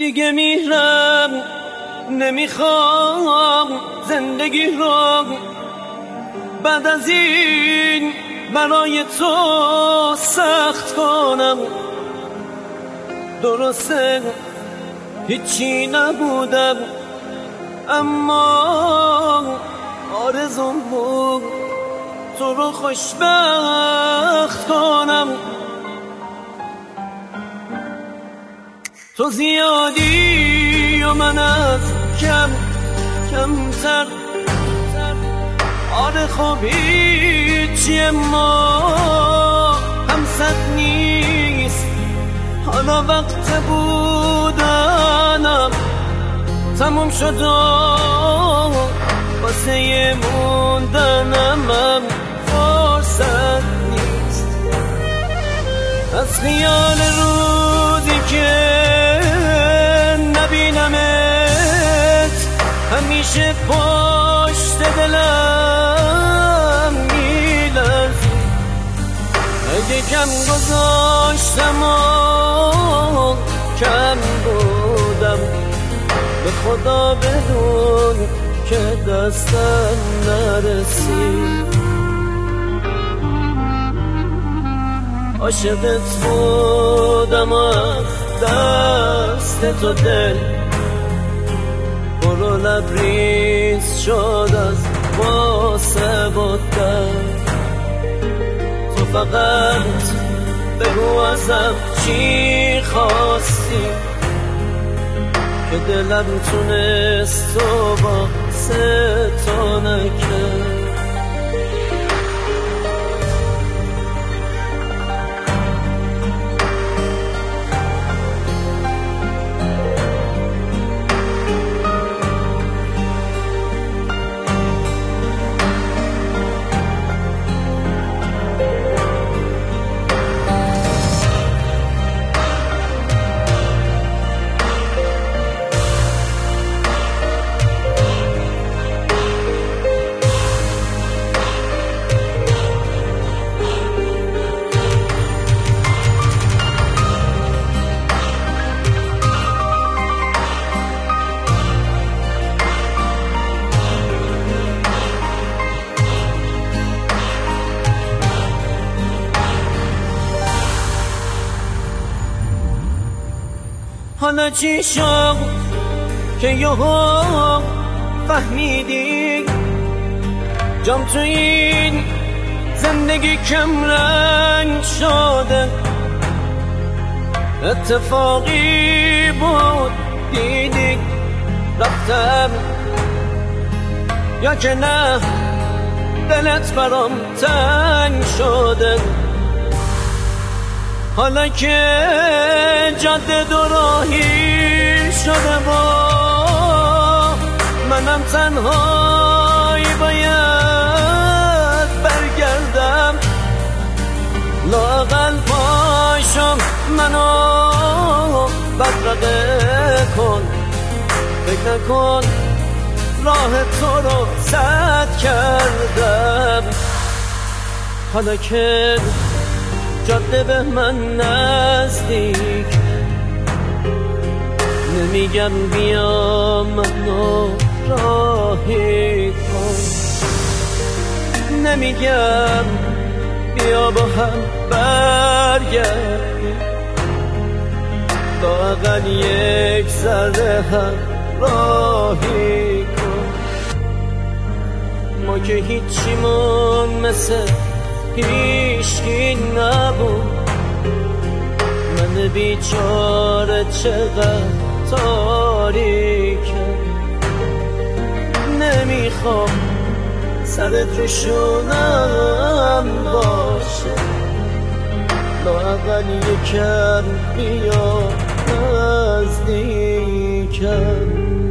دیگه میرم، نمیخوام زندگی رو بعد از این برای تو سخت کنم. درسته هیچی نبودم، اما آرزوم بود تو رو خوشبخت کنم. تو زیادی و من از کمتر. آره خب هیچی ما همسط نیست. حالا وقت بودنم تموم شد و واسه موندنم هم فرصت نیست. از خیال روزی که نبینمت همیشه پشت دلم میلرزی. اگه کم گذاشتم و کم بودم، به خدا بدون که دستم نرسید. عاشقت بودم از دست تو دل برو لبریز شد از واسه بودم. تو فقط بگو ازم چی خواستی که دلم تونست تو واسه تو نکرد. حالا چی شد که یهو فهمیدی جام تو این زندگی کم رنگ شده؟ اتفاقی بود دیدی رفتم، یا که نه دلت برام تنگ شده؟ حالا که جاده دوراهی شده و منم تنهایی باید برگردم، لااقل پاشم منو بدرقه کن. فکر نکن راه تو رو سد کردم. حالا که جاده به من نزدیک، نمیگم بیا منو راهی کن، نمیگم بیا با هم برگردیم، لااقل یک ذره هم راهی کن. ما که هیچیمون مثل هیچکی نبود، من بیچاره چقدر تاریکم. نمیخوام سرت رو شونم باشه، لااقل یکم بیا نزدیکم.